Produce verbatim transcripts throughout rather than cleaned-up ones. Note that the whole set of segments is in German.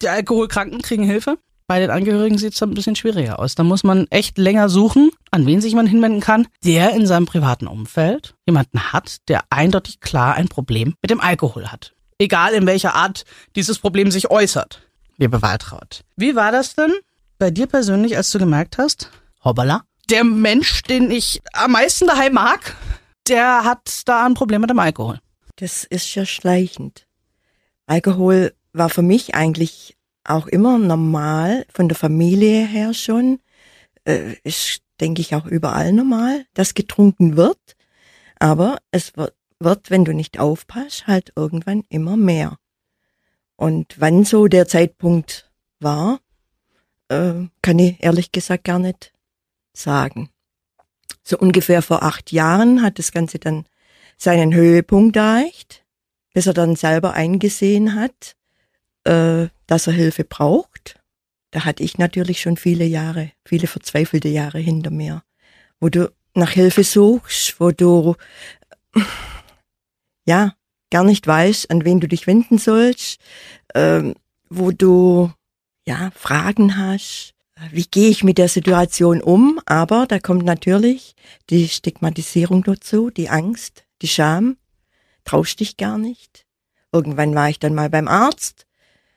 Die Alkoholkranken kriegen Hilfe. Bei den Angehörigen sieht es dann ein bisschen schwieriger aus. Da muss man echt länger suchen, an wen sich man hinwenden kann, der in seinem privaten Umfeld jemanden hat, der eindeutig klar ein Problem mit dem Alkohol hat. Egal in welcher Art dieses Problem sich äußert, liebe Waltraud. Wie war das denn bei dir persönlich, als du gemerkt hast, hoppala, der Mensch, den ich am meisten daheim mag, der hat da ein Problem mit dem Alkohol? Das ist ja schleichend. Alkohol war für mich eigentlich auch immer normal, von der Familie her schon. Äh, ist, denke ich, auch überall normal, dass getrunken wird. Aber es wird, wird, wenn du nicht aufpasst, halt irgendwann immer mehr. Und wann so der Zeitpunkt war, äh, kann ich ehrlich gesagt gar nicht sagen. So ungefähr vor acht Jahren hat das Ganze dann seinen Höhepunkt erreicht, bis er dann selber eingesehen hat, äh, dass er Hilfe braucht. Da hatte ich natürlich schon viele Jahre, viele verzweifelte Jahre hinter mir, wo du nach Hilfe suchst, wo du ja gar nicht weißt, an wen du dich wenden sollst, äh, wo du ja Fragen hast, wie gehe ich mit der Situation um? Aber da kommt natürlich die Stigmatisierung dazu, die Angst, die Scham, traust dich gar nicht. Irgendwann war ich dann mal beim Arzt.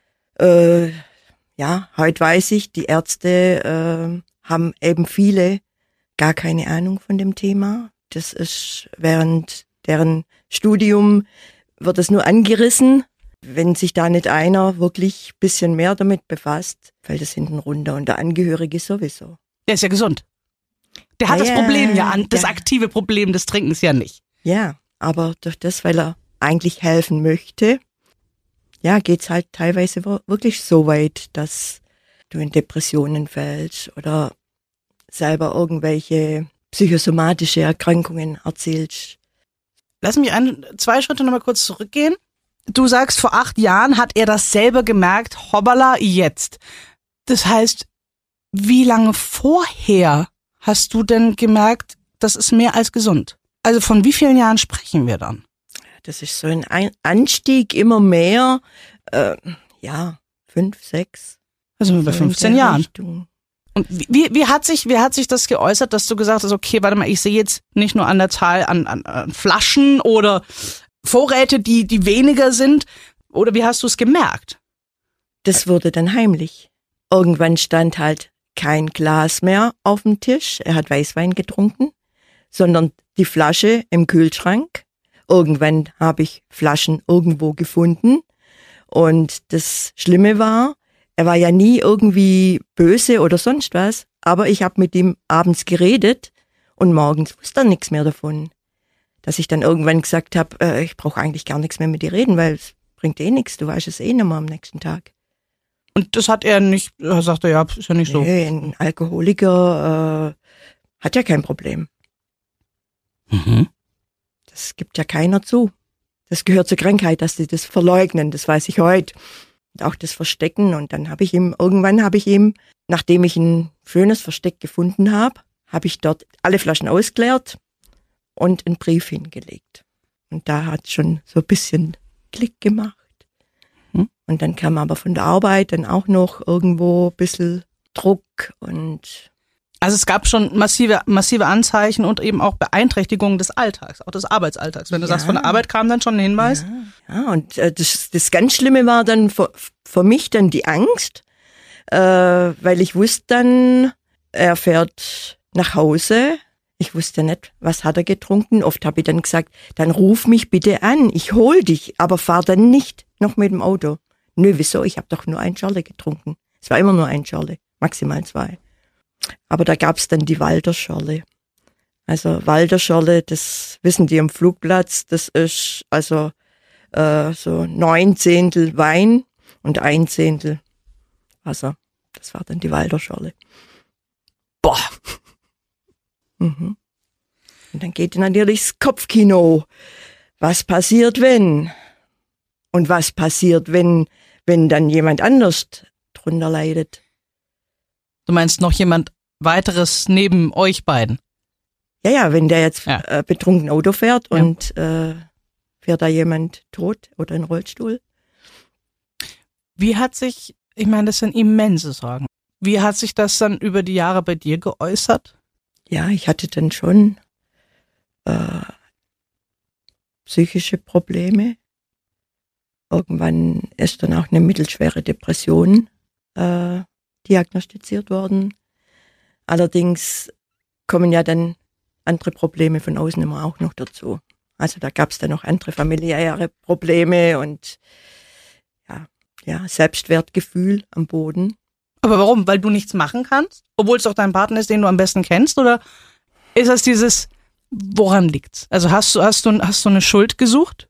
Äh, ja, heute weiß ich, die Ärzte äh, haben eben viele gar keine Ahnung von dem Thema. Das ist während deren Studium wird es nur angerissen. Wenn sich da nicht einer wirklich ein bisschen mehr damit befasst, fällt es hinten runter und der Angehörige sowieso. Der ist ja gesund. Der hat ja, das Problem ja an, das ja. aktive Problem des Trinkens ja nicht. Ja, aber durch das, weil er eigentlich helfen möchte, ja, geht's halt teilweise wirklich so weit, dass du in Depressionen fällst oder selber irgendwelche psychosomatische Erkrankungen erzählst. Lass mich ein, zwei Schritte nochmal kurz zurückgehen. Du sagst, vor acht Jahren hat er das selber gemerkt, hoppala, jetzt. Das heißt, wie lange vorher hast du denn gemerkt, das ist mehr als gesund? Also von wie vielen Jahren sprechen wir dann? Das ist so ein Anstieg immer mehr, äh, ja, fünf, sechs. Also bei so fünfzehn Jahren. Richtung. Und wie, wie hat sich, wie hat sich das geäußert, dass du gesagt hast, okay, warte mal, ich sehe jetzt nicht nur an der Zahl an, an, an Flaschen oder Vorräte, die, die weniger sind, oder wie hast du es gemerkt? Das wurde dann heimlich. Irgendwann stand halt kein Glas mehr auf dem Tisch, er hat Weißwein getrunken, sondern die Flasche im Kühlschrank. Irgendwann habe ich Flaschen irgendwo gefunden und das Schlimme war, er war ja nie irgendwie böse oder sonst was, aber ich habe mit ihm abends geredet und morgens wusste er nichts mehr davon. Dass ich dann irgendwann gesagt habe, äh, ich brauche eigentlich gar nichts mehr mit dir reden, weil es bringt eh nichts, du weißt es eh nicht mehr am nächsten Tag. Und das hat er nicht, er sagte, ja, ist ja nicht so. Nee, ein Alkoholiker äh, hat ja kein Problem. Mhm. Das gibt ja keiner zu. Das gehört zur Krankheit, dass sie das verleugnen, das weiß ich heute. Und auch das Verstecken. Und dann habe ich ihm, irgendwann habe ich ihm, nachdem ich ein schönes Versteck gefunden habe, habe ich dort alle Flaschen ausgeleert und einen Brief hingelegt. Und da hat schon so ein bisschen Klick gemacht. Hm. Und dann kam aber von der Arbeit dann auch noch irgendwo ein bisschen Druck und Also es gab schon massive, massive Anzeichen und eben auch Beeinträchtigungen des Alltags, auch des Arbeitsalltags. Wenn du Ja. sagst, von der Arbeit kam dann schon ein Hinweis. Ja, ja und äh, das, das ganz Schlimme war dann für, für mich dann die Angst, äh, weil ich wusste dann, er fährt nach Hause. Ich wusste nicht, was hat er getrunken. Oft habe ich dann gesagt, dann ruf mich bitte an, ich hol dich, aber fahr dann nicht noch mit dem Auto. Nö, wieso? Ich habe doch nur ein Schorle getrunken. Es war immer nur ein Schorle, maximal zwei. Aber da gab's dann die Walderschorle. Also Walderschorle, das wissen die am Flugplatz, das ist also äh, so neun Zehntel Wein und ein Zehntel Wasser. Das war dann die Walderschorle. Boah. Mhm. Und dann geht natürlich das Kopfkino. Was passiert, wenn? Und was passiert, wenn, wenn dann jemand anders drunter leidet? Du meinst noch jemand weiteres neben euch beiden? Ja, ja, wenn der jetzt Ja. äh, betrunken Auto fährt Ja. und äh, fährt da jemand tot oder in Rollstuhl. Wie hat sich Ich meine, das sind immense Sorgen. Wie hat sich das dann über die Jahre bei dir geäußert? Ja, ich hatte dann schon äh, psychische Probleme. Irgendwann ist dann auch eine mittelschwere Depression äh, diagnostiziert worden. Allerdings kommen ja dann andere Probleme von außen immer auch noch dazu. Also da gab es dann noch andere familiäre Probleme und ja, ja, Selbstwertgefühl am Boden. Aber warum? Weil du nichts machen kannst? Obwohl es doch dein Partner ist, den du am besten kennst? Oder ist das dieses, woran liegt's? Also hast du, hast du, hast du eine Schuld gesucht?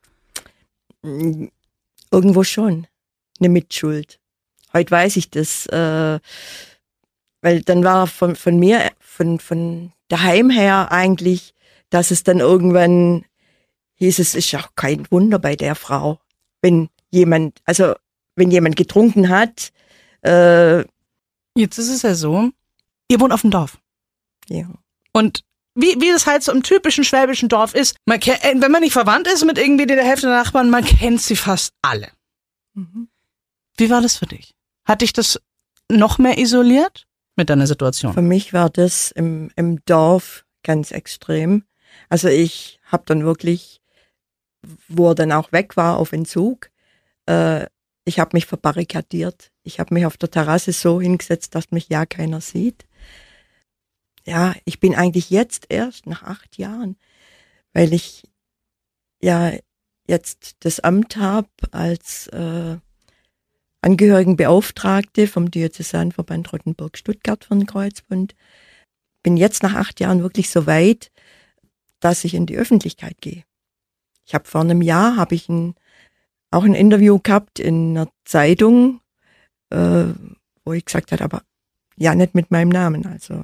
Irgendwo schon. Eine Mitschuld. Heute weiß ich das, äh, weil dann war von, von mir, von, von daheim her eigentlich, dass es dann irgendwann hieß, es ist auch kein Wunder bei der Frau, wenn jemand, also wenn jemand getrunken hat. Äh, Jetzt ist es ja so, ihr wohnt auf dem Dorf. Ja. Und wie, wie das halt so im typischen schwäbischen Dorf ist, man kennt, wenn man nicht verwandt ist mit irgendwie der Hälfte der Nachbarn, man kennt sie fast alle. Mhm. Wie war das für dich? Hat dich das noch mehr isoliert mit deiner Situation? Für mich war das im, im Dorf ganz extrem. Also ich habe dann wirklich, wo er dann auch weg war auf Entzug, äh, ich habe mich verbarrikadiert. Ich habe mich auf der Terrasse so hingesetzt, dass mich ja keiner sieht. Ja, ich bin eigentlich jetzt erst nach acht Jahren, weil ich ja jetzt das Amt habe als äh, Angehörigenbeauftragte vom Diözesanverband Rottenburg-Stuttgart für den Kreuzbund. Bin jetzt nach acht Jahren wirklich so weit, dass ich in die Öffentlichkeit gehe. Ich habe vor einem Jahr habe ich ein, auch ein Interview gehabt in einer Zeitung, äh, wo ich gesagt habe, aber ja nicht mit meinem Namen. Also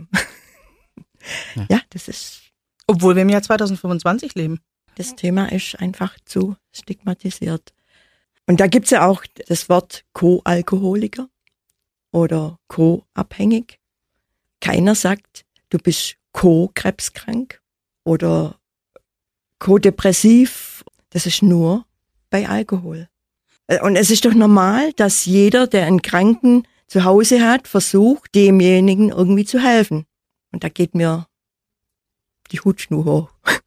ja, ja das ist. Obwohl wir im Jahr zwanzig fünfundzwanzig leben. Das Thema ist einfach zu stigmatisiert. Und da gibt's ja auch das Wort Co-Alkoholiker oder Co-abhängig. Keiner sagt, du bist Co-krebskrank oder Co-depressiv. Das ist nur bei Alkohol. Und es ist doch normal, dass jeder, der einen Kranken zu Hause hat, versucht, demjenigen irgendwie zu helfen. Und da geht mir die Hutschnur hoch.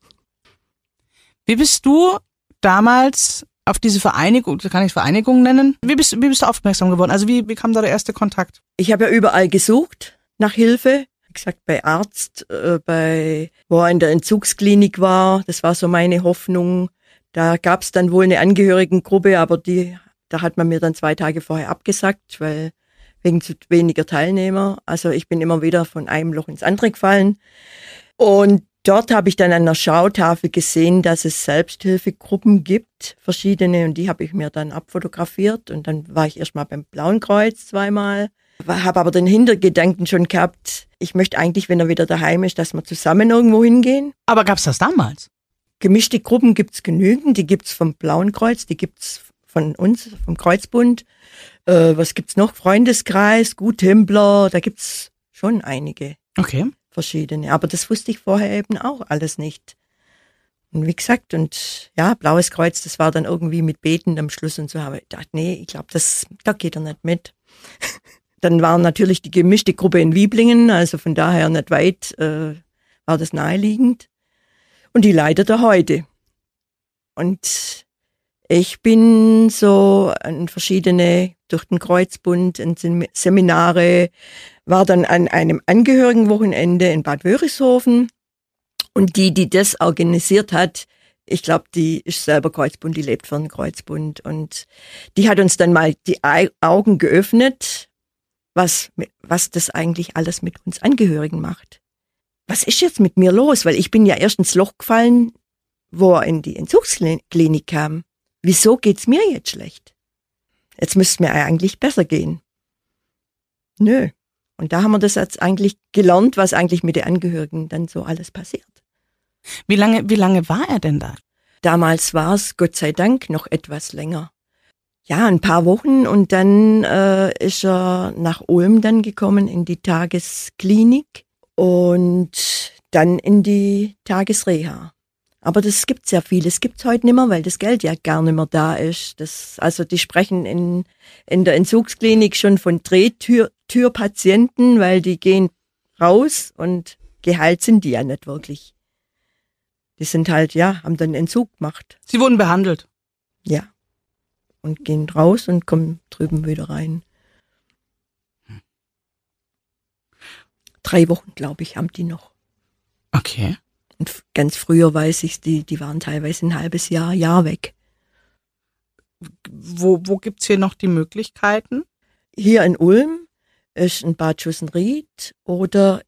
Wie bist du damals auf diese Vereinigung, kann ich Vereinigung nennen? Wie bist, wie bist du aufmerksam geworden? Also wie, wie kam da der erste Kontakt? Ich habe ja überall gesucht nach Hilfe. Wie gesagt, bei Arzt, äh, bei wo er in der Entzugsklinik war. Das war so meine Hoffnung. Da gab es dann wohl eine Angehörigengruppe, aber die, da hat man mir dann zwei Tage vorher abgesagt, weil wegen zu weniger Teilnehmer. Also ich bin immer wieder von einem Loch ins andere gefallen. Und dort habe ich dann an der Schautafel gesehen, dass es Selbsthilfegruppen gibt, verschiedene, und die habe ich mir dann abfotografiert. Und dann war ich erstmal beim Blauen Kreuz zweimal, habe aber den Hintergedanken schon gehabt, ich möchte eigentlich, wenn er wieder daheim ist, dass wir zusammen irgendwo hingehen. Aber gab's das damals? Gemischte Gruppen gibt's genügend, die gibt's vom Blauen Kreuz, die gibt's von uns, vom Kreuzbund. Äh, was gibt's noch? Freundeskreis, Guttempler, da gibt's schon einige. Okay. Verschiedene. Aber das wusste ich vorher eben auch alles nicht. Und wie gesagt, und ja, Blaues Kreuz, das war dann irgendwie mit Beten am Schluss und so, aber ich dachte, nee, ich glaube, das, da geht er nicht mit. Dann war natürlich die gemischte Gruppe in Wieblingen, also von daher nicht weit, äh, war das naheliegend. Und die leitet er heute. Und ich bin so an verschiedene, durch den Kreuzbund, in Seminare, war dann an einem Angehörigenwochenende in Bad Wörishofen. Und die, die das organisiert hat, ich glaube, die ist selber Kreuzbund, die lebt für den Kreuzbund. Und die hat uns dann mal die Augen geöffnet, was, was das eigentlich alles mit uns Angehörigen macht. Was ist jetzt mit mir los? Weil ich bin ja erst ins Loch gefallen, wo er in die Entzugsklinik kam. Wieso geht's mir jetzt schlecht? Jetzt müsste mir eigentlich besser gehen. Nö. Und da haben wir das jetzt eigentlich gelernt, was eigentlich mit den Angehörigen dann so alles passiert. Wie lange, wie lange war er denn da? Damals war es, Gott sei Dank, noch etwas länger. Ja, ein paar Wochen, und dann äh, ist er nach Ulm dann gekommen in die Tagesklinik und dann in die Tagesreha. Aber das gibt's ja viel. Das gibt's heute nicht mehr, weil das Geld ja gar nicht mehr da ist. Das, also die sprechen in, in der Entzugsklinik schon von Drehtürpatienten, weil die gehen raus und geheilt sind die ja nicht wirklich. Die sind halt, ja, haben dann Entzug gemacht. Sie wurden behandelt? Ja. Und gehen raus und kommen drüben wieder rein. Hm. Drei Wochen, glaube ich, haben die noch. Okay. Und ganz früher weiß ich, die, die waren teilweise ein halbes Jahr, Jahr weg. Wo, wo gibt's hier noch die Möglichkeiten? Hier in Ulm ist in Bad Schussenried oder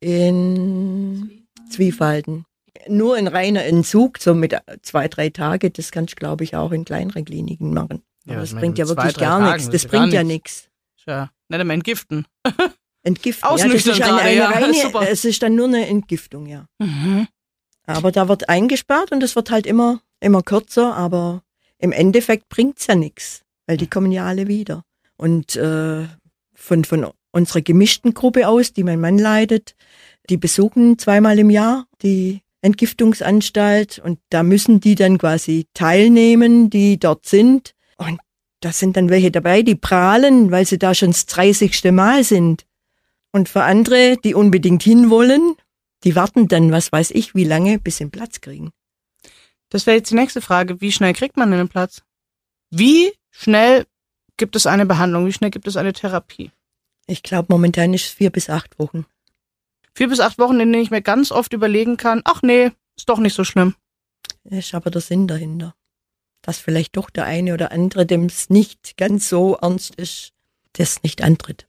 in Zwiefalden. Nur ein reiner Entzug, so mit zwei, drei Tage, das kannst du, glaube ich, auch in kleineren Kliniken machen. Ja, aber das meine, bringt ja wirklich zwei, gar Tagen, nichts. Das ja bringt ja nichts. nichts. Ja, nicht einmal entgiften. Entgiften. Ausnüchtern ja, das ist eine, gerade, eine ja, reine, super. es ist dann nur eine Entgiftung, ja. Mhm. Aber da wird eingesperrt und es wird halt immer, immer kürzer, aber im Endeffekt bringt's ja nichts, weil die kommen ja alle wieder. Und äh, von, von unserer gemischten Gruppe aus, die mein Mann leitet, die besuchen zweimal im Jahr die Entgiftungsanstalt und da müssen die dann quasi teilnehmen, die dort sind. Und da sind dann welche dabei, die prahlen, weil sie da schon das dreißigste Mal sind. Und für andere, die unbedingt hinwollen, die warten dann, was weiß ich, wie lange, bis sie einen Platz kriegen. Das wäre jetzt die nächste Frage. Wie schnell kriegt man denn einen Platz? Wie schnell gibt es eine Behandlung? Wie schnell gibt es eine Therapie? Ich glaube, momentan ist es vier bis acht Wochen. Vier bis acht Wochen, in denen ich mir ganz oft überlegen kann, ach nee, ist doch nicht so schlimm. Das ist aber der Sinn dahinter. Dass vielleicht doch der eine oder andere, dem es nicht ganz so ernst ist, das nicht antritt.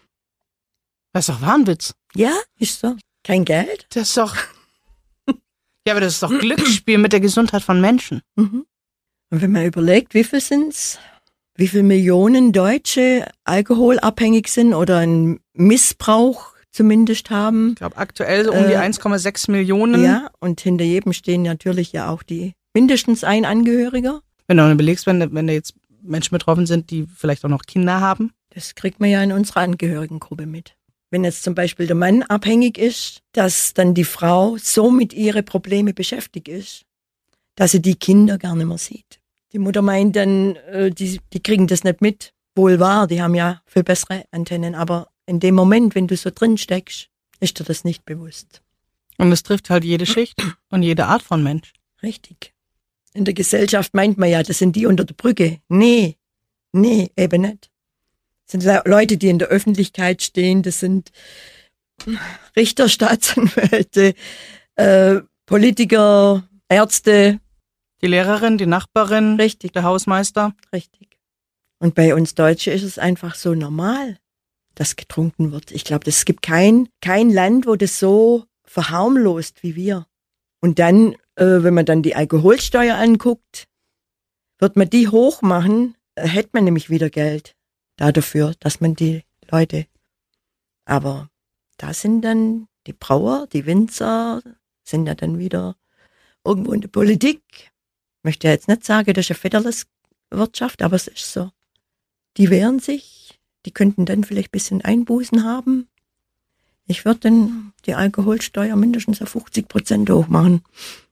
Das ist doch Wahnwitz. Ja, ist so. Kein Geld? Das ist doch... Ja, aber das ist doch Glücksspiel mit der Gesundheit von Menschen. Mhm. Und wenn man überlegt, wie viel sind's, wie viele Millionen Deutsche alkoholabhängig sind oder einen Missbrauch zumindest haben. Ich glaube aktuell so um die äh, eins Komma sechs Millionen. Ja, und hinter jedem stehen natürlich ja auch die mindestens ein Angehöriger. Wenn du überlegst, wenn, wenn da jetzt Menschen betroffen sind, die vielleicht auch noch Kinder haben. Das kriegt man ja in unserer Angehörigengruppe mit. Wenn jetzt zum Beispiel der Mann abhängig ist, dass dann die Frau so mit ihren Problemen beschäftigt ist, dass sie die Kinder gar nicht mehr sieht. Die Mutter meint dann, äh, die, die kriegen das nicht mit. Wohl wahr, die haben ja viel bessere Antennen, aber in dem Moment, wenn du so drin steckst, ist dir das nicht bewusst. Und es trifft halt jede Schicht und jede Art von Mensch. Richtig. In der Gesellschaft meint man ja, das sind die unter der Brücke. Nee, nee, eben nicht. Das sind Le- Leute, die in der Öffentlichkeit stehen, das sind Richter, Staatsanwälte, äh, Politiker, Ärzte. Die Lehrerin, die Nachbarin, Richtig. der Hausmeister. Richtig. Und bei uns Deutschen ist es einfach so normal, dass getrunken wird. Ich glaube, es gibt kein, kein Land, wo das so verharmlost wie wir. Und dann, äh, wenn man dann die Alkoholsteuer anguckt, wird man die hoch machen, äh, hätte man nämlich wieder Geld da dafür, dass man die Leute, aber da sind dann die Brauer, die Winzer, sind ja dann wieder irgendwo in der Politik. Ich möchte ja jetzt nicht sagen, das ist eine Federleswirtschaft, aber es ist so. Die wehren sich, die könnten dann vielleicht ein bisschen Einbußen haben. Ich würde dann die Alkoholsteuer mindestens auf fünfzig Prozent hoch machen.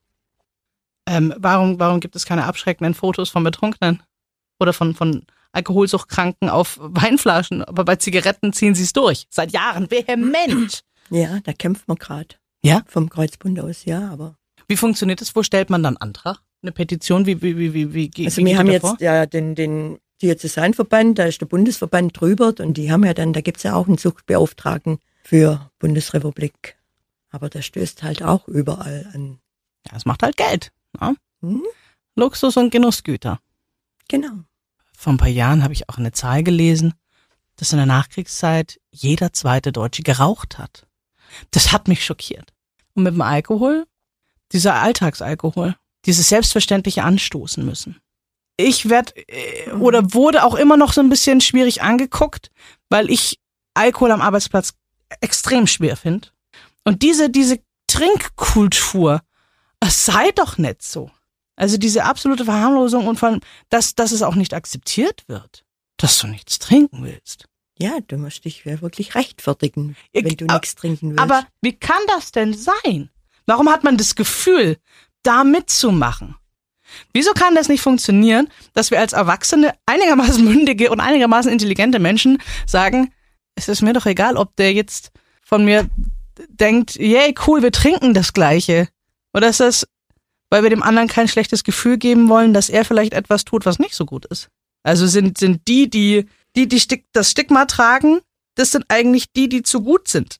Ähm, warum, warum gibt es keine abschreckenden Fotos von Betrunkenen? Oder von, von Alkoholsuchtkranken auf Weinflaschen? Aber bei Zigaretten ziehen sie es durch. Seit Jahren vehement. Ja, da kämpft man gerade. Ja? Vom Kreuzbund aus, ja, aber. Wie funktioniert das? Wo stellt man dann Antrag? Eine Petition? Wie, wie, wie, wie, wie, wie Also wie wir geht haben ihr jetzt vor? ja den, den Diözesanverband, da ist der Bundesverband drüber und die haben ja dann, da gibt's ja auch einen Suchtbeauftragten für Bundesrepublik. Aber der stößt halt auch überall an. Ja, es macht halt Geld. Ne? Hm? Luxus und Genussgüter. Genau. Vor ein paar Jahren habe ich auch eine Zahl gelesen, dass in der Nachkriegszeit jeder zweite Deutsche geraucht hat. Das hat mich schockiert. Und mit dem Alkohol, dieser Alltagsalkohol, dieses selbstverständliche Anstoßen müssen. Ich werde äh, oder wurde auch immer noch so ein bisschen schwierig angeguckt, weil ich Alkohol am Arbeitsplatz extrem schwer finde. Und diese, diese Trinkkultur, es sei doch nicht so. Also diese absolute Verharmlosung und von, dass, dass es auch nicht akzeptiert wird, dass du nichts trinken willst. Ja, du musst dich wirklich rechtfertigen, Ich- wenn du aber- nichts trinken willst. Aber wie kann das denn sein? Warum hat man das Gefühl, da mitzumachen. Wieso kann das nicht funktionieren, dass wir als Erwachsene, einigermaßen mündige und einigermaßen intelligente Menschen sagen, es ist mir doch egal, ob der jetzt von mir denkt, yay, cool, wir trinken das Gleiche. Oder ist das, weil wir dem anderen kein schlechtes Gefühl geben wollen, dass er vielleicht etwas tut, was nicht so gut ist? Also sind, sind die, die, die, die Stig- das Stigma tragen, das sind eigentlich die, die zu gut sind.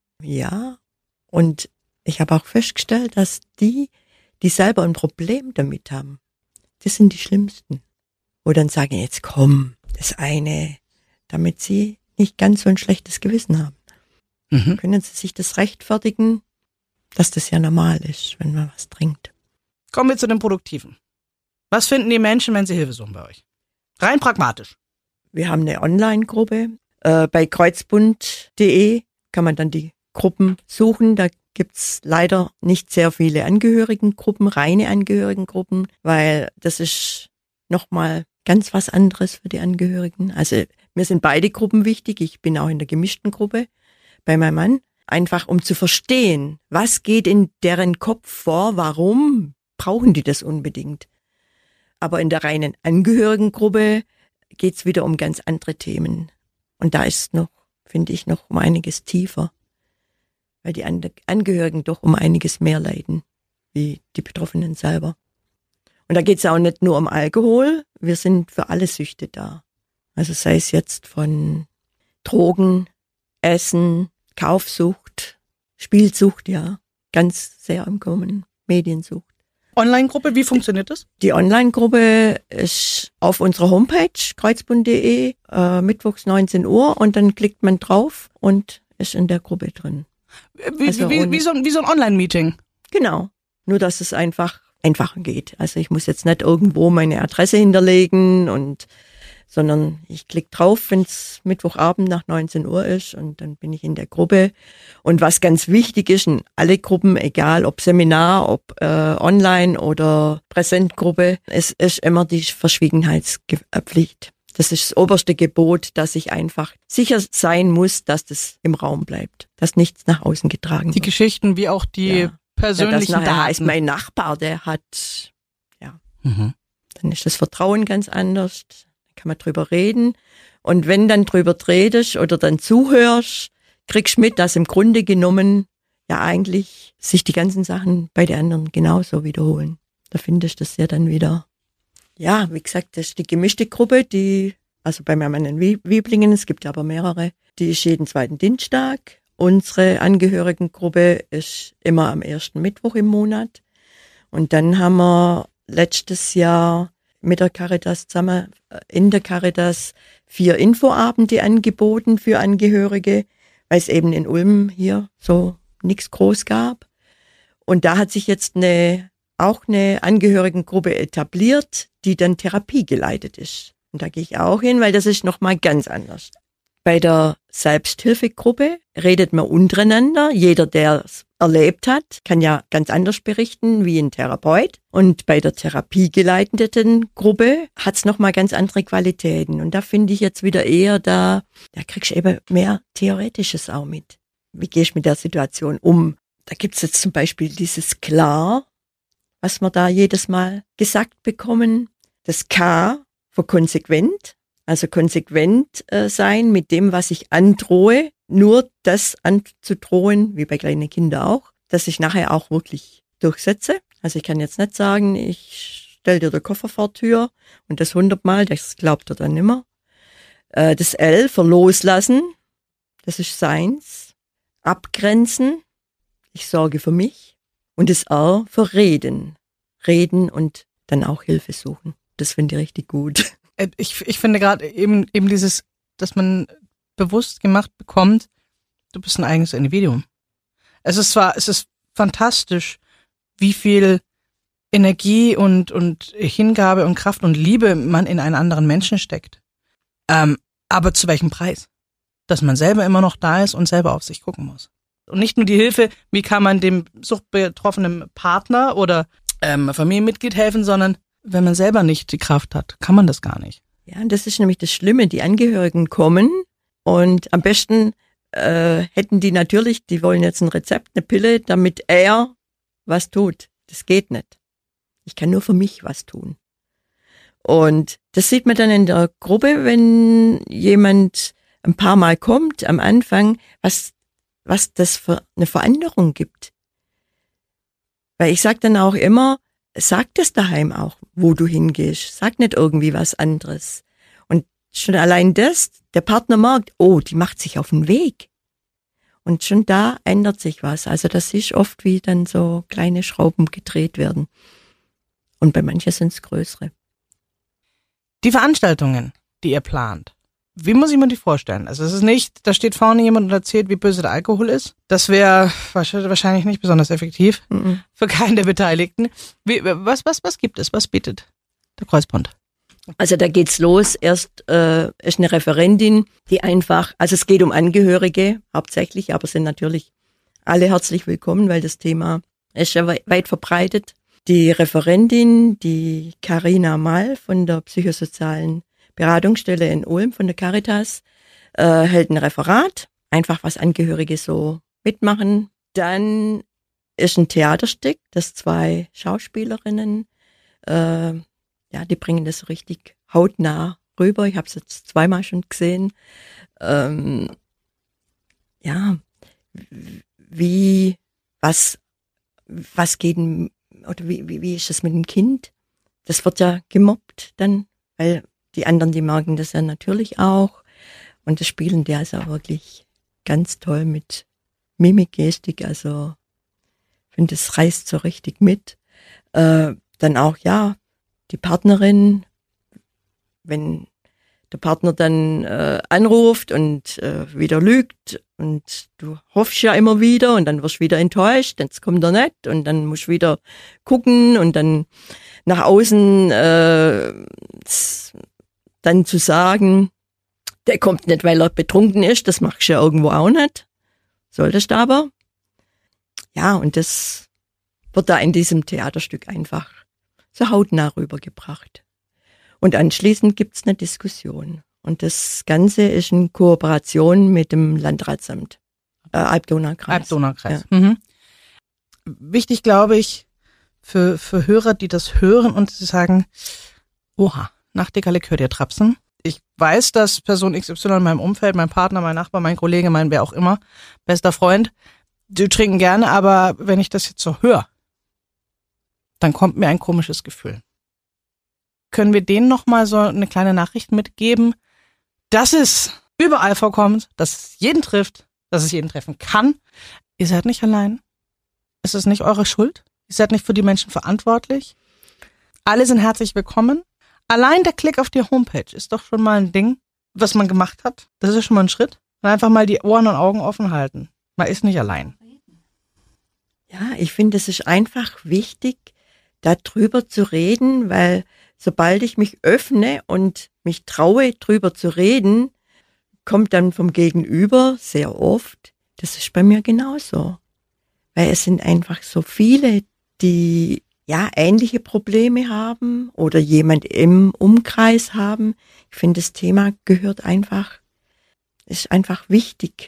Ja, und ich habe auch festgestellt, dass die, die selber ein Problem damit haben, das sind die Schlimmsten. Oder dann sagen, jetzt komm, das eine, damit sie nicht ganz so ein schlechtes Gewissen haben. Mhm. Können sie sich das rechtfertigen, dass das ja normal ist, wenn man was trinkt. Kommen wir zu den Produktiven. Was finden die Menschen, wenn sie Hilfe suchen bei euch? Rein pragmatisch. Wir haben eine Online-Gruppe. Äh, bei kreuzbund punkt de kann man dann die Gruppen suchen. Da gibt's leider nicht sehr viele Angehörigengruppen, reine Angehörigengruppen, weil das ist nochmal ganz was anderes für die Angehörigen. Also mir sind beide Gruppen wichtig. Ich bin auch in der gemischten Gruppe bei meinem Mann. Einfach um zu verstehen, was geht in deren Kopf vor, warum brauchen die das unbedingt. Aber in der reinen Angehörigengruppe geht's wieder um ganz andere Themen. Und da ist noch, finde ich, noch um einiges tiefer. Weil die Angehörigen doch um einiges mehr leiden, wie die Betroffenen selber. Und da geht's auch nicht nur um Alkohol, wir sind für alle Süchte da. Also sei es jetzt von Drogen, Essen, Kaufsucht, Spielsucht, ja, ganz sehr im Kommen, Mediensucht. Online-Gruppe, wie funktioniert das? Die Online-Gruppe ist auf unserer Homepage, kreuzbund punkt de, äh, mittwochs neunzehn Uhr und dann klickt man drauf und ist in der Gruppe drin. Wie, also wie, wie, so, wie so ein Online-Meeting? Genau, nur dass es einfach einfacher geht. Also ich muss jetzt nicht irgendwo meine Adresse hinterlegen und sondern ich klicke drauf, wenn es Mittwochabend nach neunzehn Uhr ist und dann bin ich in der Gruppe. Und was ganz wichtig ist, in alle Gruppen, egal ob Seminar, ob äh, Online oder Präsentgruppe, es ist immer die Verschwiegenheitspflicht. Das ist das oberste Gebot, dass ich einfach sicher sein muss, dass das im Raum bleibt, dass nichts nach außen getragen wird. Die Geschichten wie auch die ja. persönlichen ja, das Daten. Heißt, mein Nachbar, der hat, ja, mhm. dann ist das Vertrauen ganz anders. Kann man drüber reden. Und wenn dann drüber redest oder dann zuhörst, kriegst du mit, dass im Grunde genommen ja eigentlich sich die ganzen Sachen bei den anderen genauso wiederholen. Da findest du das ja dann wieder. Ja, wie gesagt, das ist die gemischte Gruppe, die, also bei meinem Mann in Wieblingen, es gibt aber mehrere, die ist jeden zweiten Dienstag. Unsere Angehörigengruppe ist immer am ersten Mittwoch im Monat. Und dann haben wir letztes Jahr mit der Caritas zusammen, in der Caritas vier Infoabende angeboten für Angehörige, weil es eben in Ulm hier so nichts groß gab. Und da hat sich jetzt eine, auch eine Angehörigengruppe etabliert, die dann Therapie geleitet ist. Und da gehe ich auch hin, weil das ist nochmal ganz anders. Bei der Selbsthilfegruppe redet man untereinander. Jeder, der es erlebt hat, kann ja ganz anders berichten wie ein Therapeut. Und bei der therapiegeleiteten Gruppe hat es nochmal ganz andere Qualitäten. Und da finde ich jetzt wieder eher, da, da kriegst du eben mehr Theoretisches auch mit. Wie gehst du mit der Situation um? Da gibt's jetzt zum Beispiel dieses Klar, was wir da jedes Mal gesagt bekommen. Das K für konsequent. Also konsequent äh, sein mit dem, was ich androhe, nur das anzudrohen, wie bei kleinen Kindern auch, dass ich nachher auch wirklich durchsetze. Also ich kann jetzt nicht sagen, ich stell dir den Koffer vor die Tür und das hundertmal, das glaubt er dann nimmer. Äh, das L für loslassen, das ist seins. Abgrenzen, ich sorge für mich. Und das R für reden. Reden und dann auch Hilfe suchen. Das finde ich richtig gut. Ich, ich finde gerade eben, eben dieses, dass man bewusst gemacht bekommt, du bist ein eigenes Individuum. Es ist zwar, es ist fantastisch, wie viel Energie und, und Hingabe und Kraft und Liebe man in einen anderen Menschen steckt. Ähm, aber zu welchem Preis? Dass man selber immer noch da ist und selber auf sich gucken muss. Und nicht nur die Hilfe, wie kann man dem suchtbetroffenen Partner oder ähm, Familienmitglied helfen, sondern wenn man selber nicht die Kraft hat, kann man das gar nicht. Ja, und das ist nämlich das Schlimme. Die Angehörigen kommen und am besten äh, hätten die natürlich, die wollen jetzt ein Rezept, eine Pille, damit er was tut. Das geht nicht. Ich kann nur für mich was tun. Und das sieht man dann in der Gruppe, wenn jemand ein paar Mal kommt am Anfang, was, was das für eine Veränderung gibt. Weil ich sag dann auch immer, sag das daheim auch, wo du hingehst. Sag nicht irgendwie was anderes. Und schon allein das, der Partner merkt, oh, die macht sich auf den Weg. Und schon da ändert sich was. Also das ist oft, wie dann so kleine Schrauben gedreht werden. Und bei manchen sind es größere. Die Veranstaltungen, die ihr plant, wie muss ich mir die vorstellen? Also es ist nicht, da steht vorne jemand und erzählt, wie böse der Alkohol ist. Das wäre wahrscheinlich nicht besonders effektiv mhm. für keinen der Beteiligten. Wie, was, was, was gibt es? Was bietet der Kreuzbund? Also da geht's los. Erst äh, ist eine Referentin, die einfach, also es geht um Angehörige hauptsächlich, aber sind natürlich alle herzlich willkommen, weil das Thema ist ja weit verbreitet. Die Referentin, die Carina Mall von der psychosozialen Beratungsstelle in Ulm von der Caritas, äh, hält ein Referat, einfach was Angehörige so mitmachen. Dann ist ein Theaterstück, das zwei Schauspielerinnen, äh, ja, die bringen das so richtig hautnah rüber. Ich habe es jetzt zweimal schon gesehen. Ähm, ja, wie, was, was geht, oder wie, wie, wie ist das mit dem Kind? Das wird ja gemobbt dann, weil die anderen, die merken das ja natürlich auch. Und das spielen die also wirklich ganz toll mit Mimik, Gestik. Also, ich finde, das reißt so richtig mit. Äh, dann auch, ja, die Partnerin, wenn der Partner dann äh, anruft und äh, wieder lügt und du hoffst ja immer wieder und dann wirst du wieder enttäuscht, jetzt kommt er nicht und dann musst du wieder gucken und dann nach außen äh, dann zu sagen, der kommt nicht, weil er betrunken ist, das machst du ja irgendwo auch nicht, solltest du aber. Ja, und das wird da in diesem Theaterstück einfach so hautnah rübergebracht. Und anschließend gibt's eine Diskussion. Und das Ganze ist in Kooperation mit dem Landratsamt. Äh, Alb-Donau-Kreis. Alb-Donau-Kreis. Ja. Mhm. Wichtig, glaube ich, für, für Hörer, die das hören und sie sagen, oha, Nachtigall, hört ihr Trapsen? Ich weiß, dass Person X Y in meinem Umfeld, mein Partner, mein Nachbar, mein Kollege, mein wer auch immer, bester Freund, die trinken gerne, aber wenn ich das jetzt so höre, dann kommt mir ein komisches Gefühl. Können wir denen nochmal so eine kleine Nachricht mitgeben, dass es überall vorkommt, dass es jeden trifft, dass es jeden treffen kann. Ihr seid nicht allein. Es ist nicht eure Schuld. Ihr seid nicht für die Menschen verantwortlich. Alle sind herzlich willkommen. Allein der Klick auf die Homepage ist doch schon mal ein Ding, was man gemacht hat. Das ist schon mal ein Schritt. Und einfach mal die Ohren und Augen offen halten. Man ist nicht allein. Ja, ich finde, es ist einfach wichtig, darüber zu reden, weil sobald ich mich öffne und mich traue, drüber zu reden, kommt dann vom Gegenüber sehr oft, das ist bei mir genauso. Weil es sind einfach so viele, die ja ähnliche Probleme haben oder jemand im Umkreis haben. Ich finde, das Thema gehört einfach, ist einfach wichtig.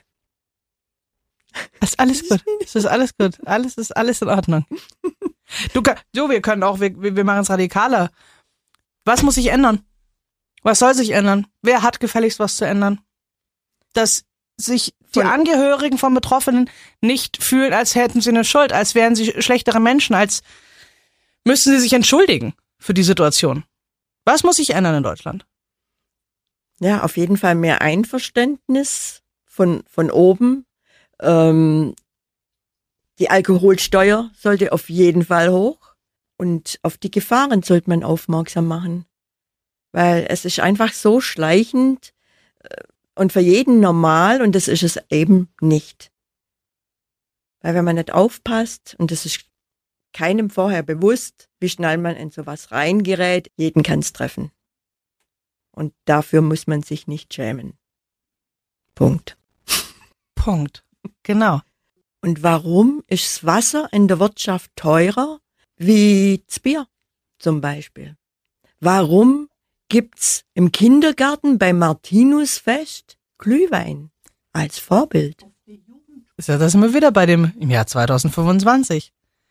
Das ist alles gut. Es ist alles gut. Alles ist alles in Ordnung. Du, du wir können auch, wir, wir machen es radikaler. Was muss sich ändern? Was soll sich ändern? Wer hat gefälligst was zu ändern? Dass sich die Angehörigen von Betroffenen nicht fühlen, als hätten sie eine Schuld, als wären sie schlechtere Menschen, als müssten sie sich entschuldigen für die Situation. Was muss sich ändern in Deutschland? Ja, auf jeden Fall mehr Einverständnis von, von oben. Ähm, die Alkoholsteuer sollte auf jeden Fall hoch. Und auf die Gefahren sollte man aufmerksam machen. Weil es ist einfach so schleichend und für jeden normal und das ist es eben nicht. Weil wenn man nicht aufpasst und das ist keinem vorher bewusst, wie schnell man in sowas reingerät, jeden kann es treffen. Und dafür muss man sich nicht schämen. Punkt. Punkt. Genau. Und warum ist das Wasser in der Wirtschaft teurer wie das Bier zum Beispiel? Warum gibt's im Kindergarten beim Martinusfest Glühwein als Vorbild? Ja, da sind wir wieder bei dem im Jahr zwanzig fünfundzwanzig.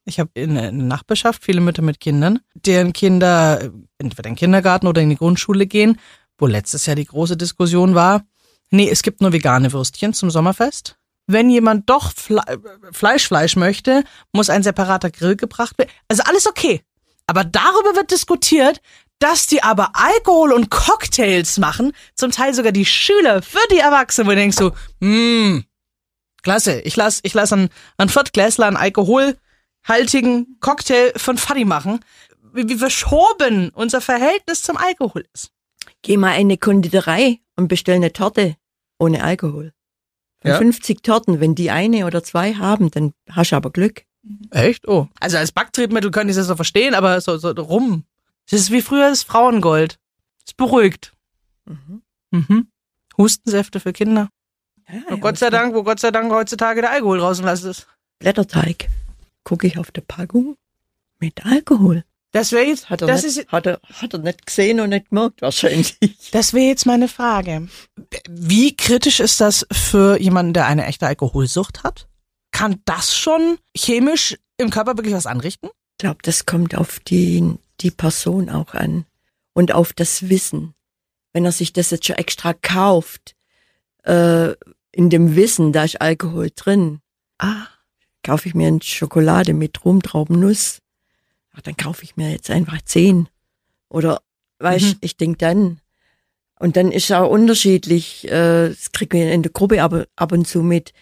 Ich habe in der Nachbarschaft viele Mütter mit Kindern, deren Kinder entweder in den Kindergarten oder in die Grundschule gehen, wo letztes Jahr die große Diskussion war, nee, es gibt nur vegane Würstchen zum Sommerfest. Wenn jemand doch Fle- Fleisch, Fleisch möchte, muss ein separater Grill gebracht werden. Also alles okay. Aber darüber wird diskutiert, dass die aber Alkohol und Cocktails machen, zum Teil sogar die Schüler für die Erwachsenen, wo du denkst so, hm, klasse, ich lass, ich lass ein, ein Viertgläsler einen alkoholhaltigen Cocktail von Fadi machen. Wie, wie verschoben unser Verhältnis zum Alkohol ist. Geh mal in eine Konditorei und bestell eine Torte ohne Alkohol. Von Ja. fünfzig Torten, wenn die eine oder zwei haben, dann hast du aber Glück. Echt? Oh. Also als Backtriebmittel könnte ich das so verstehen, aber so, so rum. Das ist wie früher das Frauengold. Das beruhigt. Mhm. Mhm. Hustensäfte für Kinder. Ja, Und Gott sei Dank, wo Gott sei Dank heutzutage der Alkohol draußen ist. Blätterteig. Gucke ich auf der Packung mit Alkohol. Das wäre jetzt, Hat er, das nicht, ist, hat, er, hat er nicht gesehen und nicht gemerkt wahrscheinlich. das wäre jetzt meine Frage. Wie kritisch ist das für jemanden, der eine echte Alkoholsucht hat? Kann das schon chemisch im Körper wirklich was anrichten? Ich glaube, das kommt auf die, die Person auch an und auf das Wissen. Wenn er sich das jetzt schon extra kauft, äh, in dem Wissen, da ist Alkohol drin, Ah. kaufe ich mir eine Schokolade mit Rumtraubennuss, ach, dann kaufe ich mir jetzt einfach zehn. Oder, weißt, Mhm. ich denk dann. Und dann ist auch unterschiedlich, äh, das kriegen wir in der Gruppe ab, ab und zu mit,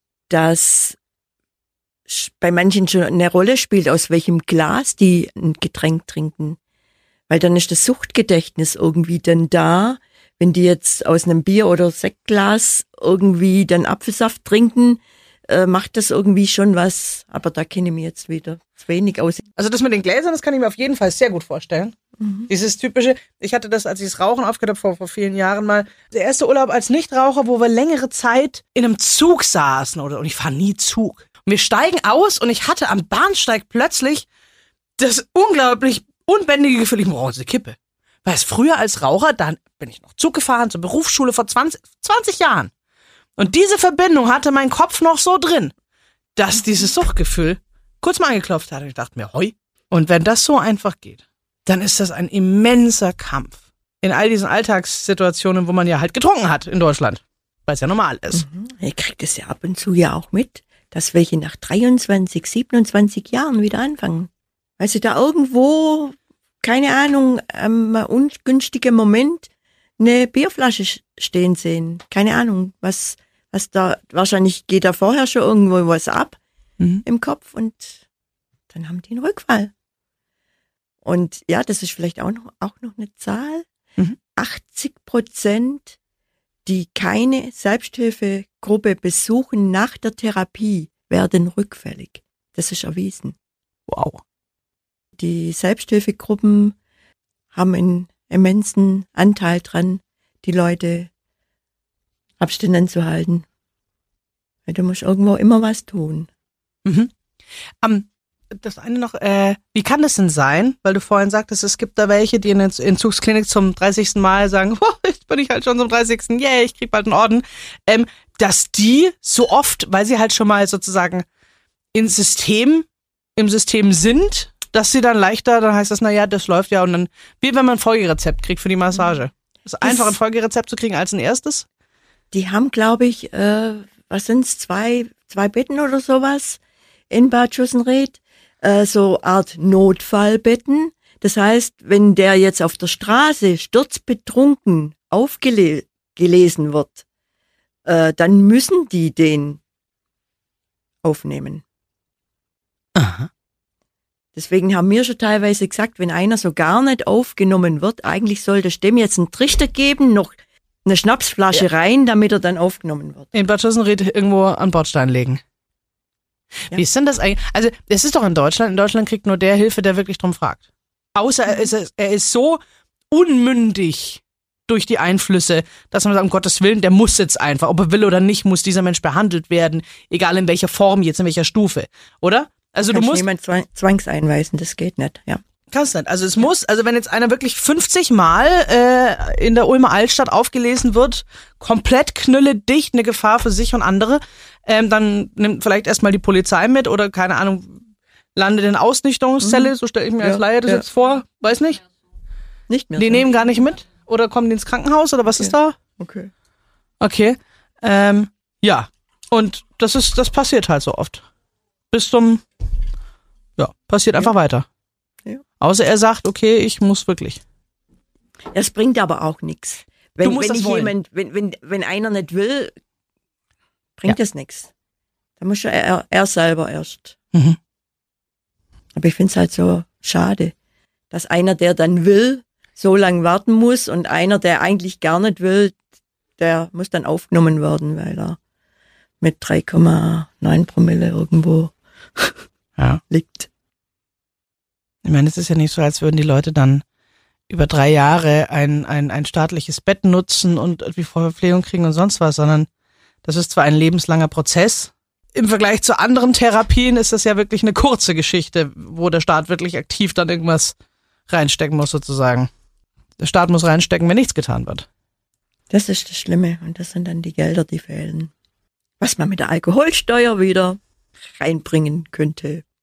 dass sch- bei manchen schon eine Rolle spielt, aus welchem Glas die ein Getränk trinken. Weil dann ist das Suchtgedächtnis irgendwie dann da, wenn die jetzt aus einem Bier- oder Sektglas irgendwie dann Apfelsaft trinken, äh, macht das irgendwie schon was. Aber da kenne ich mich jetzt wieder zu wenig aus. Also das mit den Gläsern, das kann ich mir auf jeden Fall sehr gut vorstellen. Mhm. Dieses typische, ich hatte das, als ich das Rauchen aufgehört habe, vor, vor vielen Jahren mal, der erste Urlaub als Nichtraucher, wo wir längere Zeit in einem Zug saßen, oder, und ich fahre nie Zug. Und wir steigen aus und ich hatte am Bahnsteig plötzlich das unglaublich unbändige Gefühl, ich brauche eine Kippe. Weil es früher als Raucher, dann bin ich noch Zug gefahren zur Berufsschule vor zwanzig, zwanzig Jahren. Und diese Verbindung hatte mein Kopf noch so drin, dass dieses Suchtgefühl kurz mal angeklopft hat. Und ich dachte mir, hoi. Und wenn das so einfach geht, dann ist das ein immenser Kampf. In all diesen Alltagssituationen, wo man ja halt getrunken hat in Deutschland. Weil es ja normal ist. Mhm. Ich krieg das ja ab und zu ja auch mit, dass welche nach dreiundzwanzig, siebenundzwanzig Jahren wieder anfangen. Weil sie da irgendwo, keine Ahnung, am ungünstigen Moment eine Bierflasche stehen sehen. Keine Ahnung, was, was da, wahrscheinlich geht da vorher schon irgendwo was ab Mhm. im Kopf und dann haben die einen Rückfall. Und ja, das ist vielleicht auch noch, auch noch eine Zahl. Mhm. achtzig Prozent, die keine Selbsthilfegruppe besuchen nach der Therapie, werden rückfällig. Das ist erwiesen. Wow. Die Selbsthilfegruppen haben einen immensen Anteil dran, die Leute abstinent zu halten. Weil du musst irgendwo immer was tun. Mhm. Um, das eine noch, äh, wie kann das denn sein? Weil du vorhin sagtest, es gibt da welche, die in der Entzugsklinik zum dreißigsten Mal sagen, oh, jetzt bin ich halt schon zum dreißigsten Yeah, ich krieg bald einen Orden. Ähm, dass die so oft, weil sie halt schon mal sozusagen ins System, im System sind, dass sie dann leichter, dann heißt das, na ja, das läuft ja und dann, wie wenn man ein Folgerezept kriegt für die Massage. Ist einfach ein Folgerezept zu kriegen als ein erstes? Die haben, glaube ich, äh, was sind's, zwei, zwei Betten oder sowas in Bad Schussenried, äh, so Art Notfallbetten. Das heißt, wenn der jetzt auf der Straße sturzbetrunken aufgelesen wird, äh, dann müssen die den aufnehmen. Aha. Deswegen haben wir schon teilweise gesagt, wenn einer so gar nicht aufgenommen wird, eigentlich sollte es dem jetzt einen Trichter geben, noch eine Schnapsflasche Ja. rein, damit er dann aufgenommen wird. In Bad Schussenried irgendwo an Bordstein legen. Ja. Wie ist denn das eigentlich? Also, es ist doch in Deutschland. In Deutschland kriegt nur der Hilfe, der wirklich drum fragt. Außer er ist, er ist so unmündig durch die Einflüsse, dass man sagt, um Gottes Willen, der muss jetzt einfach, ob er will oder nicht, muss dieser Mensch behandelt werden, egal in welcher Form, jetzt in welcher Stufe, oder? Also du Kannst musst, niemand zwang, zwangseinweisen, das geht nicht, ja. kannst nicht. Also es muss, also wenn jetzt einer wirklich fünfzig Mal äh, in der Ulmer Altstadt aufgelesen wird, komplett knülledicht, eine Gefahr für sich und andere, ähm, dann nimmt vielleicht erstmal die Polizei mit oder keine Ahnung, landet in Ausnüchterungszelle, mhm. so stelle ich mir ja, als Laie das ja. jetzt vor, weiß nicht. Nicht mehr. Die so. nehmen gar nicht mit oder kommen die ins Krankenhaus oder was okay. ist da? Okay. Okay. Ähm, ja. Und das ist, das passiert halt so oft. Bis zum, ja, passiert einfach ja. weiter. Ja. Außer er sagt, okay, ich muss wirklich. Das bringt aber auch nichts. Wenn, du musst wenn das ich wollen. jemand, wenn, wenn, wenn einer nicht will, bringt ja. das nichts. Da muss ja er, er selber erst. Mhm. Aber ich finde es halt so schade, dass einer, der dann will, so lange warten muss und einer, der eigentlich gar nicht will, der muss dann aufgenommen werden, weil er mit drei Komma neun Promille irgendwo ja. liegt. Ich meine, es ist ja nicht so, als würden die Leute dann über drei Jahre ein, ein, ein staatliches Bett nutzen und irgendwie Vorverpflegung kriegen und sonst was, sondern das ist zwar ein lebenslanger Prozess. Im Vergleich zu anderen Therapien ist das ja wirklich eine kurze Geschichte, wo der Staat wirklich aktiv dann irgendwas reinstecken muss sozusagen. Der Staat muss reinstecken, wenn nichts getan wird. Das ist das Schlimme und das sind dann die Gelder, die fehlen. Was man mit der Alkoholsteuer wieder reinbringen könnte.